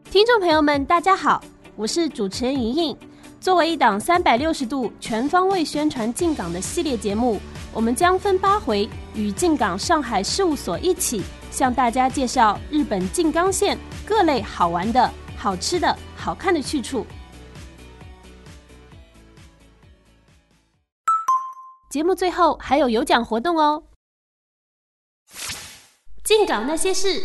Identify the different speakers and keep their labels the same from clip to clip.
Speaker 1: 听众朋友们大家好，我是主持人莹莹。作为一档360度全方位宣传进港的系列节目，我们将分8回与进港上海事务所一起向大家介绍日本静冈县各类好玩的、好吃的、好看的去处。节目最后还有奖活动哦！进港那些事。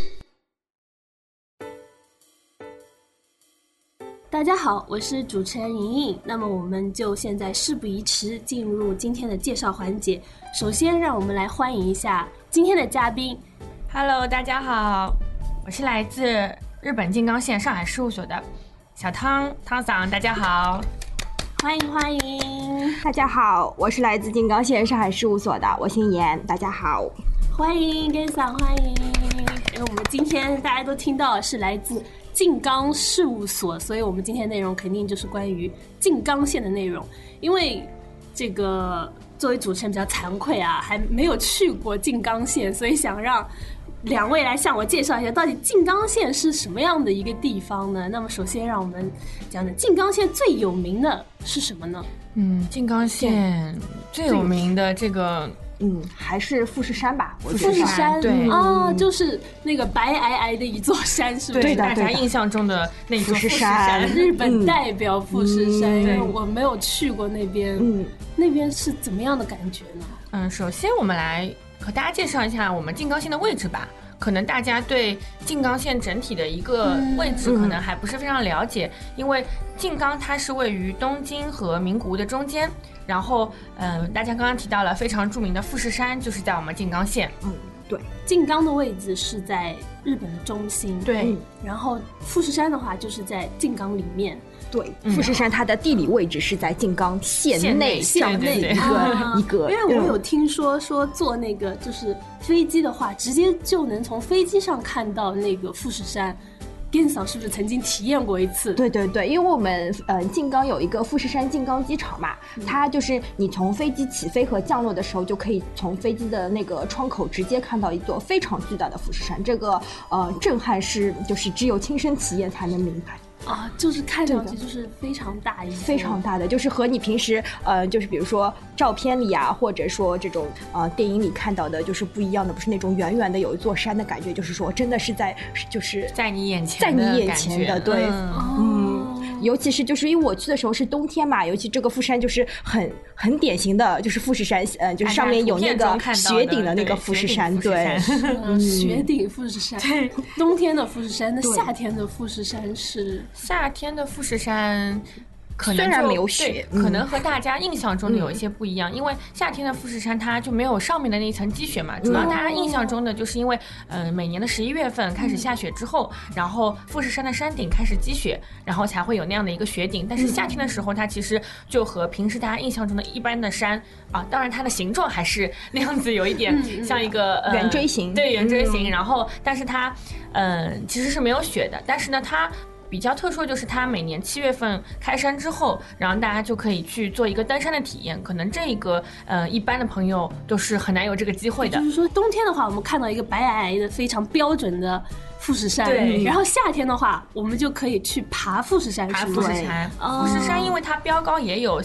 Speaker 1: 大家好，我是主持人莹莹。那么我们就现在事不宜迟，进入今天的介绍环节。首先，让我们来欢迎一下今天的嘉宾。
Speaker 2: Hello， 大家好，我是来自日本静冈县上海事务所的小汤桑，大家好，
Speaker 1: 欢迎欢迎。
Speaker 3: 大家好，我是来自静冈县上海事务所的，我姓严，大家好，
Speaker 1: 欢迎根桑，欢迎。因为我们今天大家都听到是来自静冈事务所，所以我们今天内容肯定就是关于静冈县的内容。因为这个作为主持人比较惭愧啊，还没有去过静冈县，所以想让2位来向我介绍一下，到底静冈县是什么样的一个地方呢？那么首先让我们讲讲静冈县最有名的是什么呢？
Speaker 2: 静冈县最有名的这个
Speaker 3: 还是富士山吧。
Speaker 1: 富士山，
Speaker 2: 对
Speaker 1: 就是那个白皑皑的一座山，是不是？
Speaker 2: 对，大家印象中的那座富士山，
Speaker 1: 日本代表富士山。因为我没有去过那边，那边是怎么样的感觉呢？
Speaker 2: 首先我们来和大家介绍一下我们静冈县的位置吧。可能大家对静冈县整体的一个位置可能还不是非常了解，因为静冈它是位于东京和名古屋的中间，然后大家刚刚提到了非常著名的富士山就是在我们静冈县。
Speaker 3: 对，
Speaker 1: 静冈的位置是在日本的中心，
Speaker 2: 对，然
Speaker 1: 后富士山的话就是在静冈里面。
Speaker 3: 对，富士山它的地理位置是在静冈县内上内一个。
Speaker 1: 因为我有听说坐那个就是飞机的话，直接就能从飞机上看到那个富士山。根嫂是不是曾经体验过一次？
Speaker 3: 对对对，因为我们静冈有一个富士山静冈机场嘛，它就是你从飞机起飞和降落的时候，就可以从飞机的那个窗口直接看到一座非常巨大的富士山。这个震撼是就是只有亲身体验才能明白。
Speaker 1: 就是看上去就是非常大一个，
Speaker 3: 非常大的，就是和你平时就是比如说照片里啊，或者说这种电影里看到的，就是不一样的，不是那种远远的有一座山的感觉，就是说真的是就是
Speaker 2: 在你眼前的，
Speaker 3: 对，尤其是就是因为我去的时候是冬天嘛，尤其这个富士山就是很典型的，就是富士山，就是上面有那个雪顶的那个富士山，对，
Speaker 1: 雪顶富士山，对，冬天的富士山，那夏天的富士山是？
Speaker 2: 夏天的富士山可能
Speaker 3: 虽然没有雪，
Speaker 2: 可能和大家印象中的有一些不一样，因为夏天的富士山它就没有上面的那一层积雪嘛，主要大家印象中的就是因为每年的11月份开始下雪之后，然后富士山的山顶开始积雪，然后才会有那样的一个雪顶。但是夏天的时候它其实就和平时大家印象中的一般的山当然它的形状还是那样子有一点像一个
Speaker 3: 圆锥形，
Speaker 2: 对，圆锥形，然后但是它其实是没有雪的，但是呢它比较特殊的就是它每年7月份开山之后，然后大家就可以去做一个登山的体验，可能这个一般的朋友都是很难有这个机会的。
Speaker 1: 就是说冬天的话，我们看到一个白皑皑的非常标准的富士山，对，然后夏天的话，我们就可以去爬富士山，
Speaker 2: 富士山因为它标高也有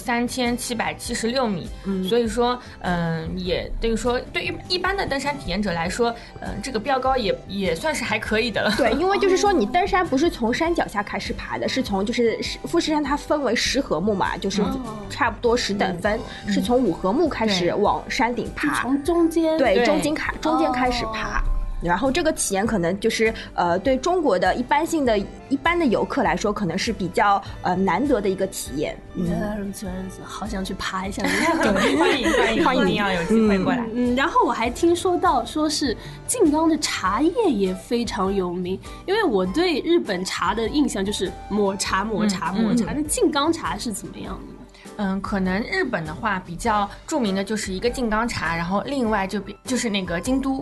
Speaker 2: 3776米，所以说也等于说对于一般的登山体验者来说，这个标高也算是还可以的了。
Speaker 3: 对，因为就是说你登山不是从山脚下开始爬的，是从就是富士山它分为10合目嘛，就是差不多10等分，是从5合目开始往山顶爬，
Speaker 1: 从中间
Speaker 3: 中间开始爬。然后这个体验可能就是对中国的一般的游客来说，可能是比较难得的一个体验。
Speaker 1: 好想去爬一下。
Speaker 2: 对，欢迎你要有机会过来。
Speaker 1: 然后我还听说到说是静冈的茶叶也非常有名，因为我对日本茶的印象就是抹茶。那静冈茶是怎么样的呢？
Speaker 2: 可能日本的话比较著名的就是一个静冈茶，然后另外就是那个京都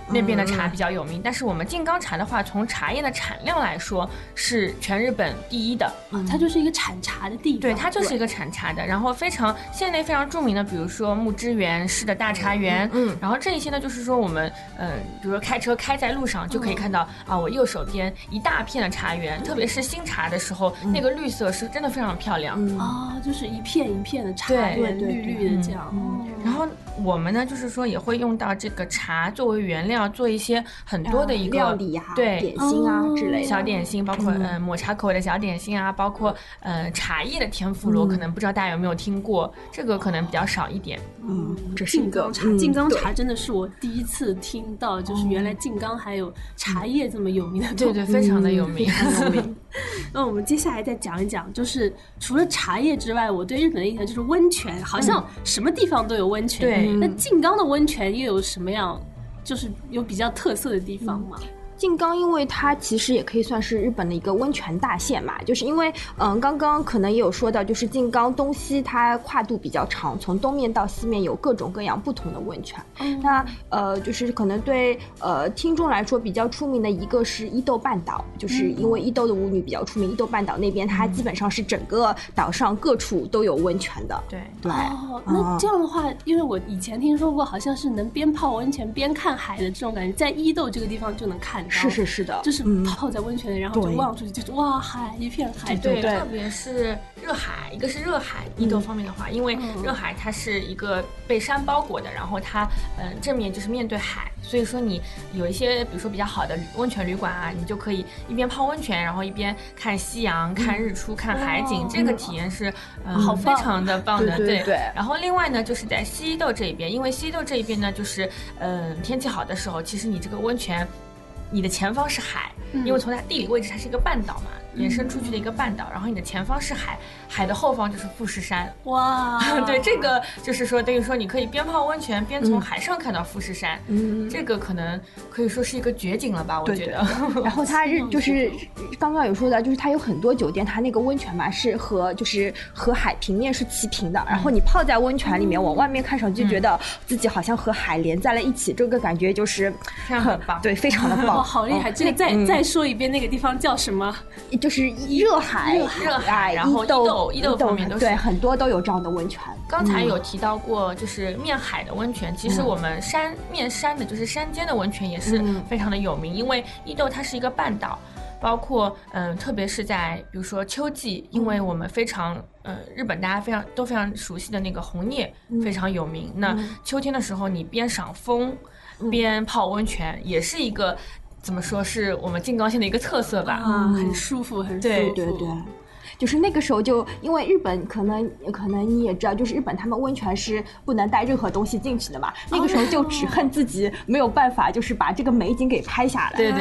Speaker 2: 那边的茶比较有名。但是我们静冈茶的话，从茶叶的产量来说是全日本第一的。
Speaker 1: 它就是一个产茶的地方。
Speaker 2: 对，它就是一个产茶的。然后县内非常著名的，比如说木之园、市的大茶园，然后这一些呢，就是说我们比如说开车开在路上就可以看到我右手边一大片的茶园，特别是新茶的时候，那个绿色是真的非常漂亮
Speaker 1: 就是一片一片的茶园，绿绿的这样。
Speaker 2: 然后我们呢，就是说也会用到这个茶作为原料，做一些很多的一个
Speaker 3: 料理
Speaker 2: 对
Speaker 3: 点心之类的
Speaker 2: 小点心，包括抹茶口味的小点心啊，包括茶叶的天妇罗，可能不知道大家有没有听过，这个可能比较少一点。
Speaker 3: 这是一个
Speaker 1: 静冈茶真的是我第一次听到，就是原来静冈还有茶叶这么有名的东西。
Speaker 2: 对，非常的有名。
Speaker 1: 那我们接下来再讲一讲，就是除了茶叶之外，我对日本的印象就是温泉，好像什么地方都有温泉。
Speaker 2: 对，
Speaker 1: 那静冈的温泉又有什么样，就是有比较特色的地方吗？
Speaker 3: 静冈因为它其实也可以算是日本的一个温泉大县嘛，就是因为刚刚可能也有说到，就是静冈东西它跨度比较长，从东面到西面有各种各样不同的温泉。那就是可能对听众来说比较出名的一个是伊豆半岛，就是因为伊豆的舞女比较出名，伊豆半岛那边它基本上是整个岛上各处都有温泉的。
Speaker 2: 对，
Speaker 1: 那这样的话，因为我以前听说过，好像是能边泡温泉边看海的这种感觉，在伊豆这个地方就能看到。
Speaker 3: 是的，
Speaker 1: 就是泡在温泉里，然后就望出去就是哇，海一片海。
Speaker 2: 对，特别是热海，一个是热海，伊豆方面的话，因为热海它是一个被山包裹的，然后它正面就是面对海，所以说你有一些比如说比较好的温泉旅馆啊，你就可以一边泡温泉，然后一边看夕阳、看日出、看海景，这个体验是非常的棒的。对。然后另外呢，就是在西伊豆这一边，因为西伊豆这一边呢，就是天气好的时候，其实你这个温泉，你的前方是海，因为从它地理位置它是一个半岛嘛，延伸出去的一个半岛，然后你的前方是海，海的后方就是富士山。
Speaker 1: 哇，
Speaker 2: 对，这个就是说等于说你可以边泡温泉边从海上看到富士山，这个可能可以说是一个绝景了吧，我觉得。
Speaker 3: 然后它就是刚刚有说到，就是它有很多酒店，它那个温泉嘛是和海平面是齐平的，然后你泡在温泉里面往外面看上去，就觉得自己好像和海连在了一起，这个感觉就是
Speaker 2: 非常很棒。
Speaker 3: 对，非常的棒。
Speaker 1: 好厉害！这个再说一遍，那个地方叫什么？
Speaker 3: 就是热海，
Speaker 2: 然后伊豆方面都是
Speaker 3: 对，很多都有这样的温泉。
Speaker 2: 刚才有提到过，就是面海的温泉，其实我们面山的，就是山间的温泉也是非常的有名，因为伊豆它是一个半岛。包括特别是在比如说秋季，因为我们非常日本大家都非常熟悉的那个红叶非常有名。那秋天的时候，你边赏枫边泡温泉，也是一个怎么说是我们静冈县的一个特色吧。
Speaker 1: 很舒服，很舒服。
Speaker 3: 对。就是那个时候就因为日本可能你也知道，就是日本他们温泉是不能带任何东西进去的嘛。那个时候就只恨自己没有办法，就是把这个美景给拍下来。
Speaker 2: 对。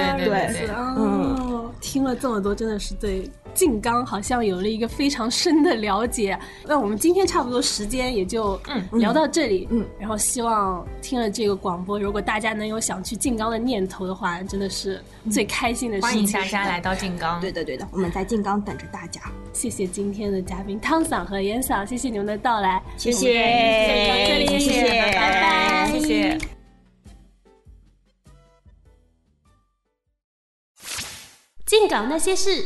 Speaker 1: 听了这么多，真的是对静冈好像有了一个非常深的了解。那我们今天差不多时间也就聊到这里。然后希望听了这个广播，如果大家能有想去静冈的念头的话，真的是最开心的事情。
Speaker 2: 欢迎大家来到静冈。
Speaker 3: 对的，我们在静冈等着大家。
Speaker 1: 谢谢今天的嘉宾汤桑和岩桑，谢谢你们的到来。
Speaker 3: 谢谢，
Speaker 2: 拜拜，谢谢。
Speaker 1: 静冈那些事。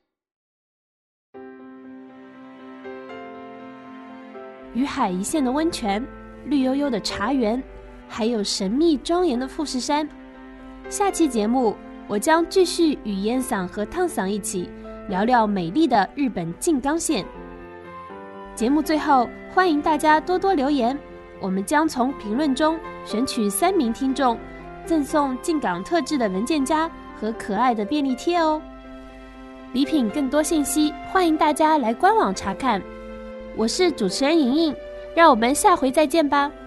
Speaker 1: 与海一线的温泉，绿油油的茶园，还有神秘庄严的富士山。下期节目，我将继续与烟嗓和烫嗓一起聊聊美丽的日本静冈县。节目最后，欢迎大家多多留言，我们将从评论中选取3名听众，赠送静冈特制的文件夹和可爱的便利贴哦。礼品更多信息，欢迎大家来官网查看。我是主持人莹莹，让我们下回再见吧。